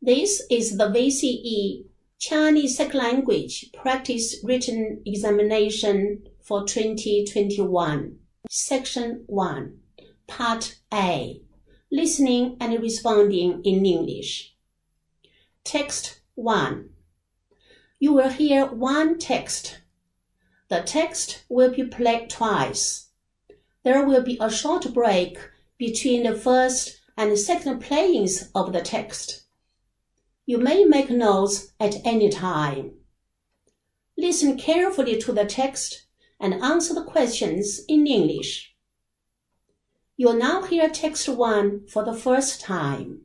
This is the VCE Chinese Second Language Practice Written Examination for 2021, Section 1, Part A, Listening and Responding in English. Text 1. You will hear one text. The text will be played twice. There will be a short break between the first and second playings of the text. You may make notes at any time. Listen carefully to the text and answer the questions in English. You'll now hear text 1 for the first time.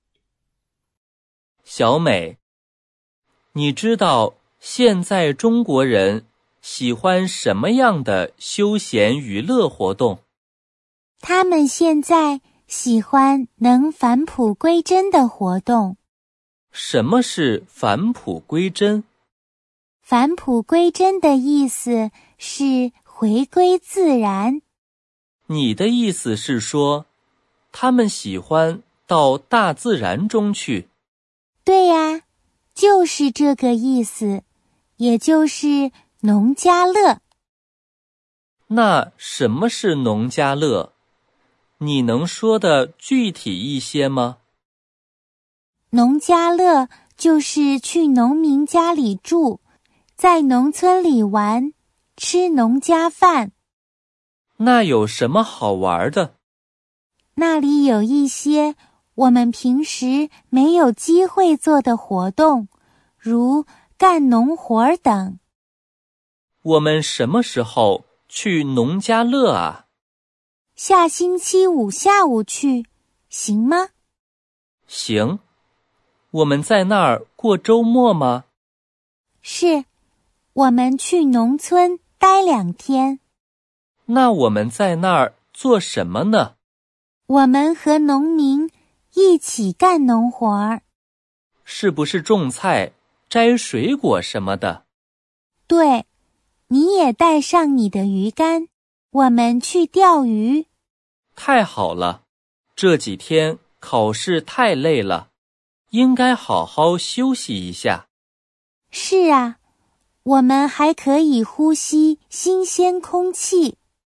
小美，你知道现在中国人喜欢什么样的休闲娱乐活动？ 他们现在喜欢能返璞归真的活动。 什么是返璞归真？ 返璞归真的意思是回归自然。 你的意思是说，他们喜欢到大自然中去？ 对呀，就是这个意思，也就是农家乐。 那什么是农家乐？你能说的具体一些吗？ 农家乐就是去农民家里住，在农村里玩，吃农家饭。 那有什么好玩的？ 那里有一些我们平时没有机会做的活动，如干农活等。 我们什么时候去农家乐啊？ 下星期五下午去，行吗？ 行。我们在那儿过周末吗？ 是，我们去农村待2天。 那我们在那儿做什么呢？ 我们和农民一起干农活儿。 是不是种菜、摘水果什么的？ 对，你也带上你的鱼竿，我们去钓鱼。 太好了，这几天考试太累了，应该好好休息一下。 是啊，我们还可以呼吸新鲜空气。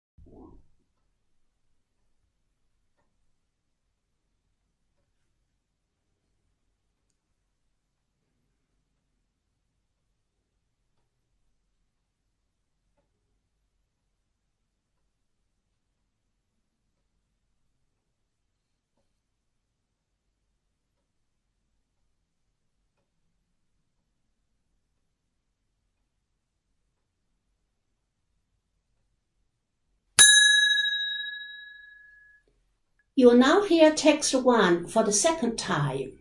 You'll now hear text 1 for the second time.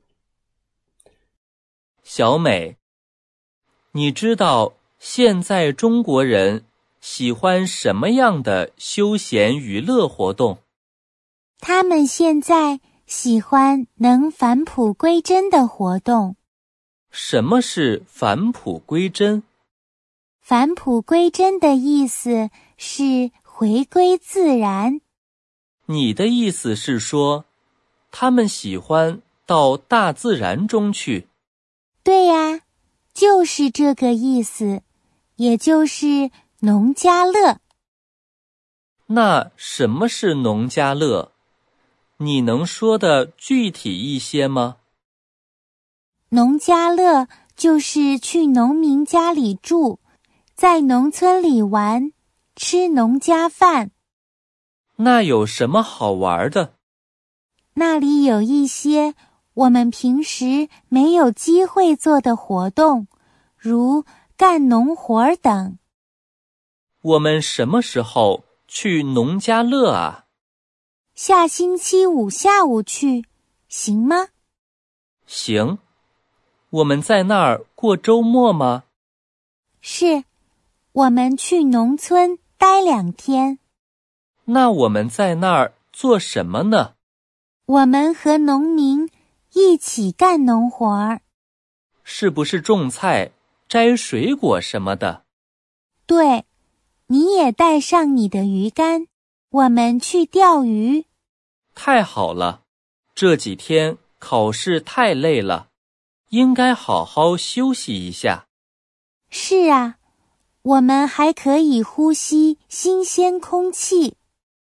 小美，你知道现在中国人喜欢什么样的休闲娱乐活动？ 他们现在喜欢能返璞归真的活动。 什么是返璞归真？ 返璞归真的意思是回归自然。 你的意思是说，他们喜欢到大自然中去？ 对呀，就是这个意思，也就是农家乐。 那什么是农家乐？你能说的具体一些吗？ 农家乐就是去农民家里住，在农村里玩，吃农家饭。 那有什么好玩的？ 那里有一些我们平时没有机会做的活动，如干农活等。 我们什么时候去农家乐啊？ 下星期五下午去，行吗？ 行。我们在那儿过周末吗？ 是，我们去农村待2天。 那我们在那儿做什么呢？ 我们和农民一起干农活儿。 是不是种菜、摘水果什么的？ 对，你也带上你的鱼竿，我们去钓鱼。 太好了，这几天考试太累了，应该好好休息一下。 是啊，我们还可以呼吸新鲜空气。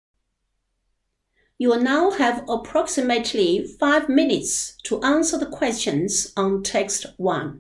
You will now have approximately 5 minutes to answer the questions on text 1.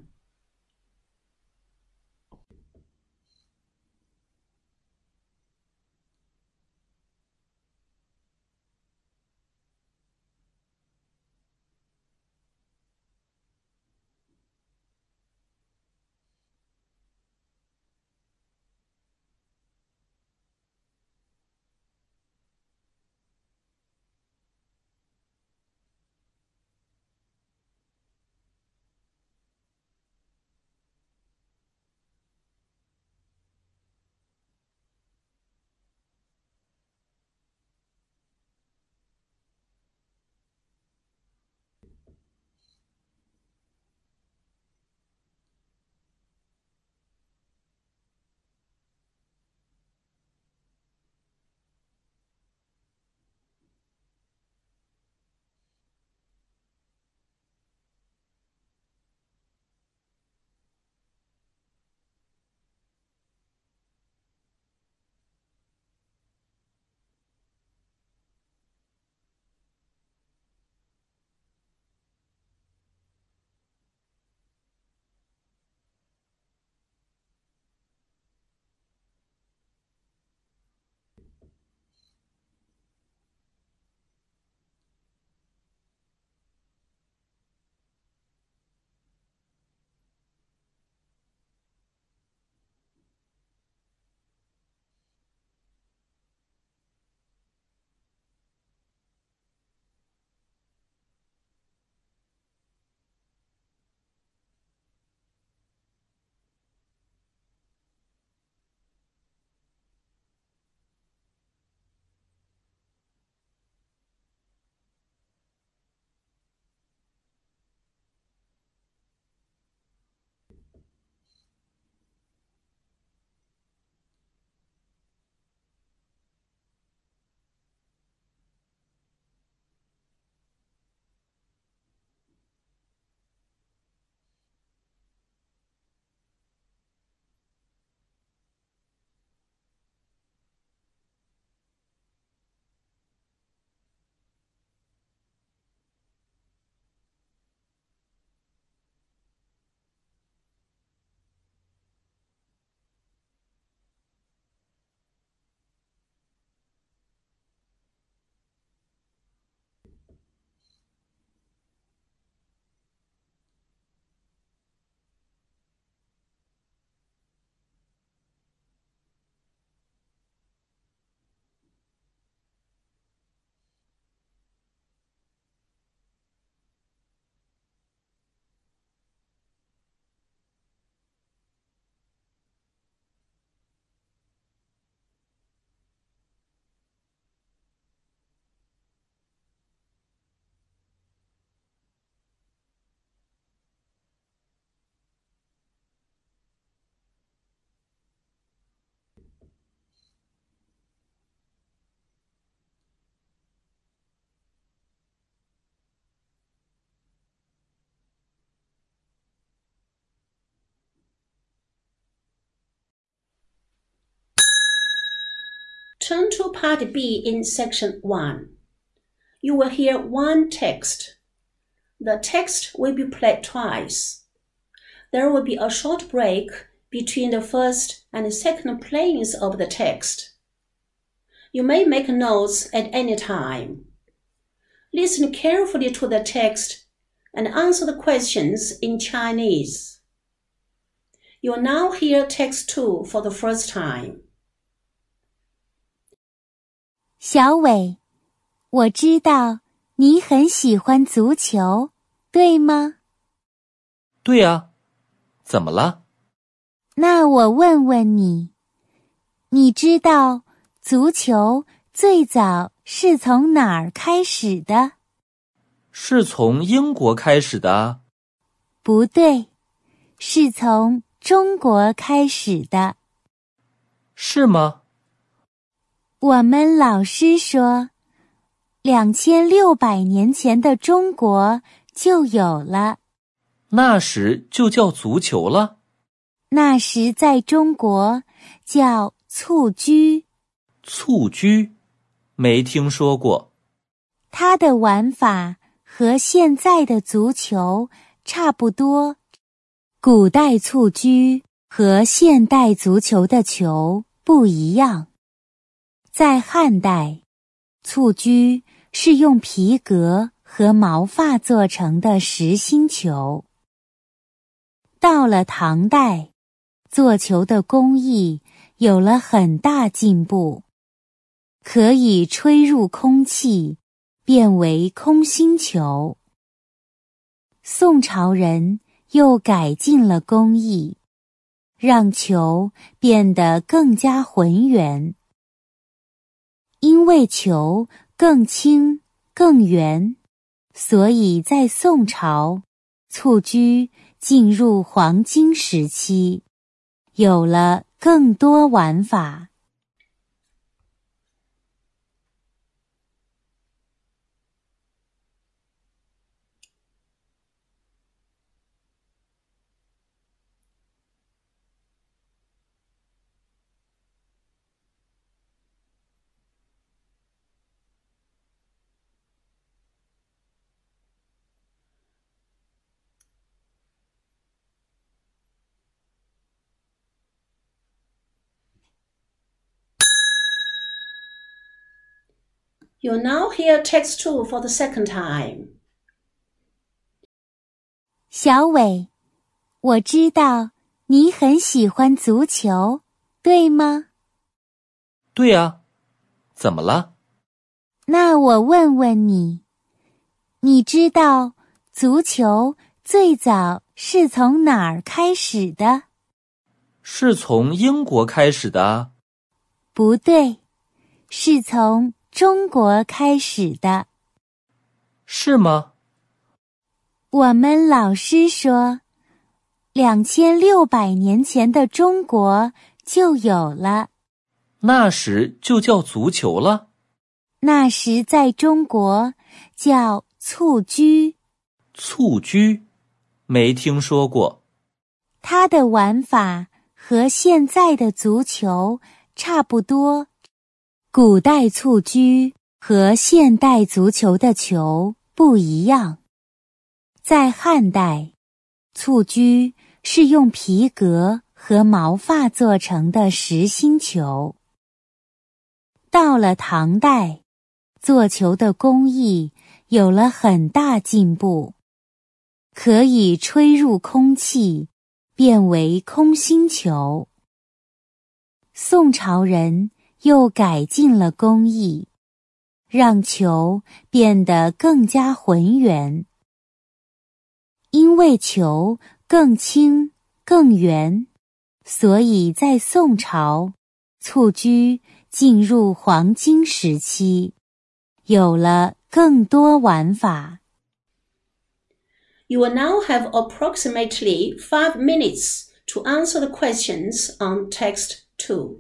Turn to Part B in Section 1. You will hear one text. The text will be played twice. There will be a short break between the first and second playings of the text. You may make notes at any time. Listen carefully to the text and answer the questions in Chinese. You will now hear text 2 for the first time. 小伟，我知道你很喜欢足球，对吗？ 对啊，怎么了？ 那我问问你，你知道足球最早是从哪儿开始的？ 是从英国开始的啊。 不对，是从中国开始的。 是吗？ 我们老师说，2600年前的中国就有了。 那时就叫足球了。 那时在中国叫蹴鞠。 蹴鞠？没听说过。 它的玩法和现在的足球差不多。古代蹴鞠和现代足球的球不一样。在汉代，蹴鞠是用皮革和毛发做成的实心球。到了唐代，做球的工艺有了很大进步，可以吹入空气，变为空心球。宋朝人又改进了工艺，让球变得更加浑圆。因为球更轻更圆，所以在宋朝，蹴鞠进入黄金时期，有了更多玩法。 You'll now hear text 2 for the second time. 小伟，我知道你很喜欢足球，对吗？ 对啊，怎么了？ 那我问问你，你知道足球最早是从哪儿开始的？ 是从英国开始的啊。 不对，是从中国开始的。 是吗？ 我们老师说，2600年前的中国就有了。 那时就叫足球了。 那时在中国叫蹴鞠。 蹴鞠？没听说过。 它的玩法和现在的足球差不多。古代蹴鞠和现代足球的球不一样。在汉代，蹴鞠是用皮革和毛发做成的实心球。到了唐代，做球的工艺有了很大进步，可以吹入空气，变为空心球。宋朝人又改进了工艺，让球变得更加浑圆。因为球更轻更圆，所以在宋朝，蹴鞠进入黄金时期，有了更多玩法。 You will now have approximately 5 minutes to answer the questions on text 2.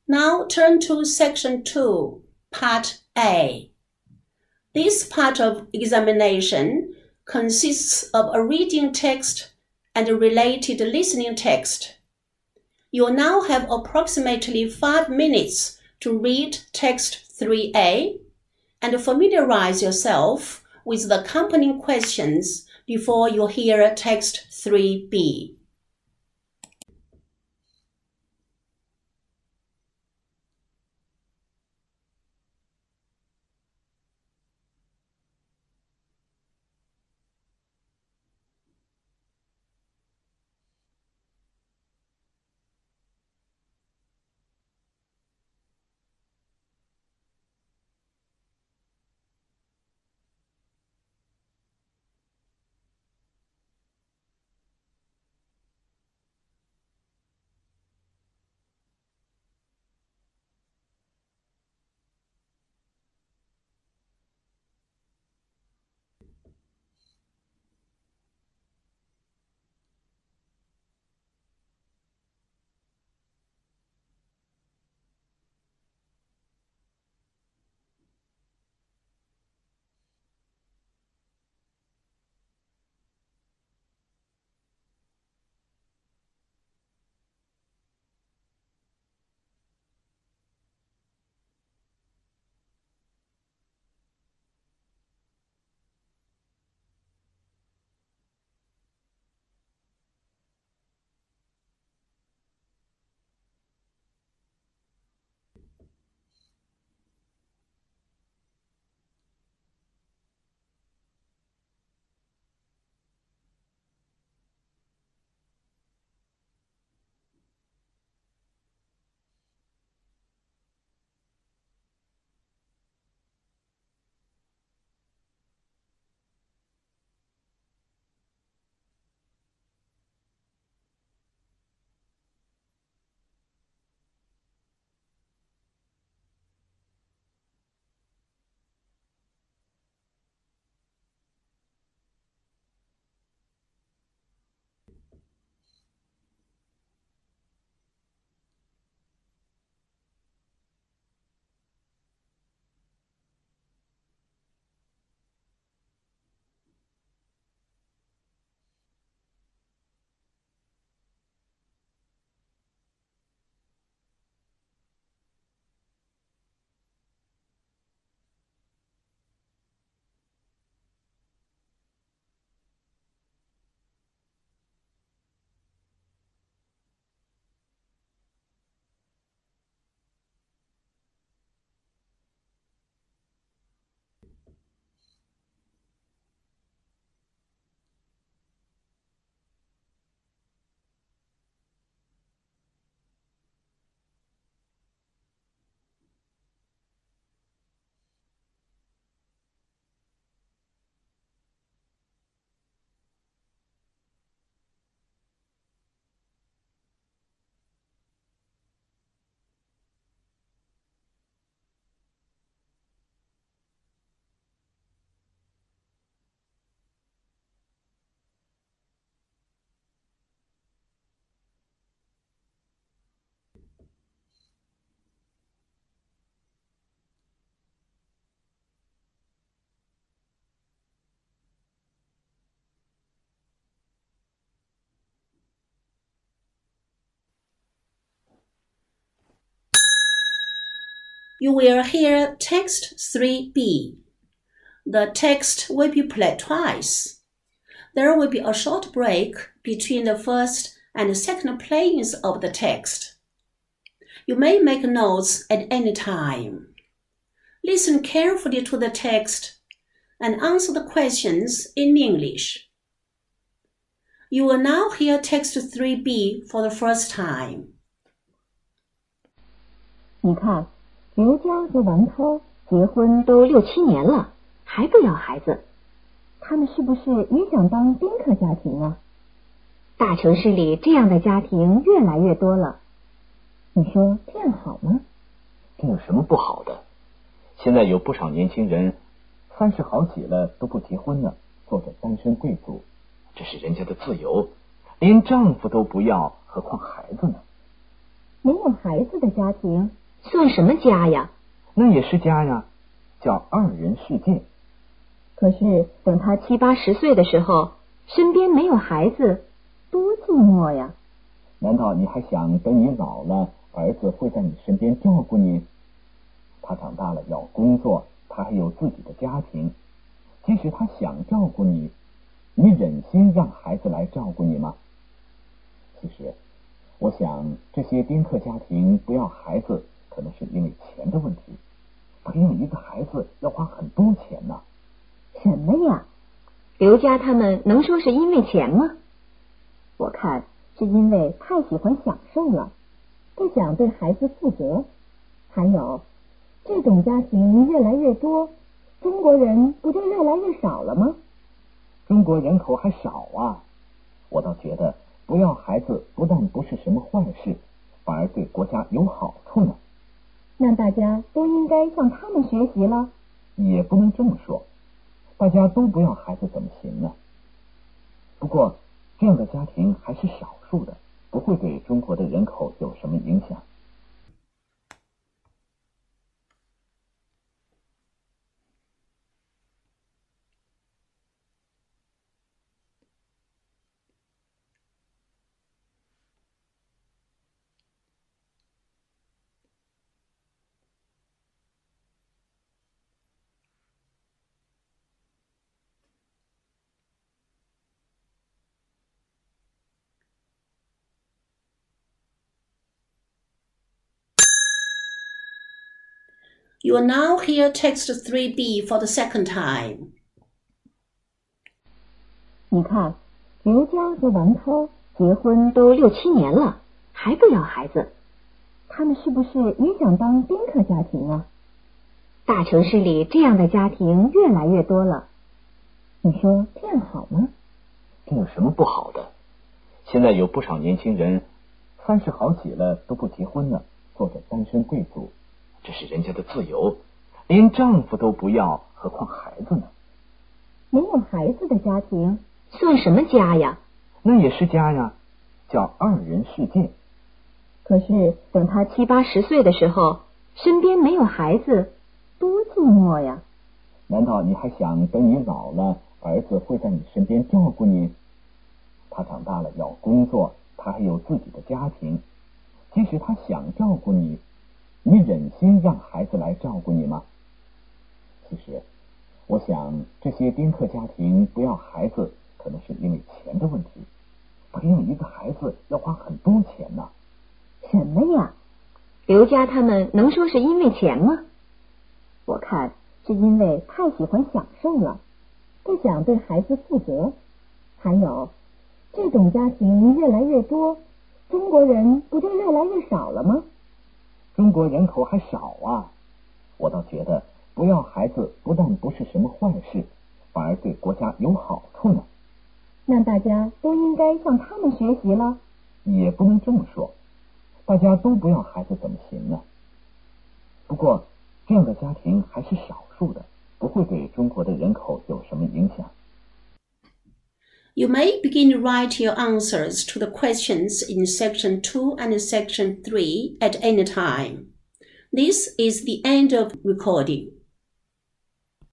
Now turn to Section 2, Part A. This part of examination consists of a reading text and a related listening text. You will now have approximately 5 minutes to read text 3A and familiarize yourself with the accompanying questions before you hear text 3B. You will hear text 3B. The text will be played twice. There will be a short break between the first and second playings of the text. You may make notes at any time. Listen carefully to the text and answer the questions in English. You will now hear text 3B for the first time. 你看，刘家和王涛结婚都6、7年了，还不要孩子，他们是不是也想当宾客家庭啊？大城市里这样的家庭越来越多了，你说这样好吗？ 这有什么不好的？现在有不少年轻人30好几了都不结婚了，做着单身贵族，这是人家的自由，连丈夫都不要，何况孩子呢？ 没有孩子的家庭算什么家呀？ 那也是家呀，叫二人世界。 可是等他7、80岁的时候，身边没有孩子，多寂寞呀！ 难道你还想等你老了，儿子会在你身边照顾你？他长大了要工作，他还有自己的家庭。即使他想照顾你，你忍心让孩子来照顾你吗？其实，我想这些宾客家庭不要孩子，可能是因为钱的问题。培养一个孩子要花很多钱呢。 什么呀？刘家他们能说是因为钱吗？我看是因为太喜欢享受了，不想对孩子负责。还有，这种家庭越来越多，中国人不就越来越少了吗？ 中国人口还少啊，我倒觉得不要孩子不但不是什么坏事，反而对国家有好处呢。 那大家都应该向他们学习了。 也不能这么说，大家都不要孩子怎么行呢？不过这样的家庭还是少数的，不会对中国的人口有什么影响。 You will now hear text 3B for the second time. 你看，刘家和王涛结婚都6、7年了，还不要孩子，他们是不是也想当宾客家庭啊？大城市里这样的家庭越来越多了，你说这样好吗？ 这有什么不好的？现在有不少年轻人30好几了都不结婚呢，做着单身贵族，这是人家的自由，连丈夫都不要，何况孩子呢？ 没有孩子的家庭算什么家呀？ 那也是家呀，叫二人世界。 可是等他7、80岁的时候，身边没有孩子，多寂寞呀！ 难道你还想等你老了，儿子会在你身边照顾你？他长大了要工作，他还有自己的家庭。即使他想照顾你，你忍心让孩子来照顾你吗？其实，我想这些宾客家庭不要孩子，可能是因为钱的问题。培养一个孩子要花很多钱呢。 什么呀？刘家他们能说是因为钱吗？我看是因为太喜欢享受了，不想对孩子负责。还有，这种家庭越来越多，中国人不就越来越少了吗？ 中国人口还少啊，我倒觉得不要孩子不但不是什么坏事，反而对国家有好处呢。 那大家都应该向他们学习了。 也不能这么说，大家都不要孩子怎么行呢？不过这样的家庭还是少数的，不会对中国的人口有什么影响。 You may begin to write your answers to the questions in Section 2 and Section 3 at any time. This is the end of recording.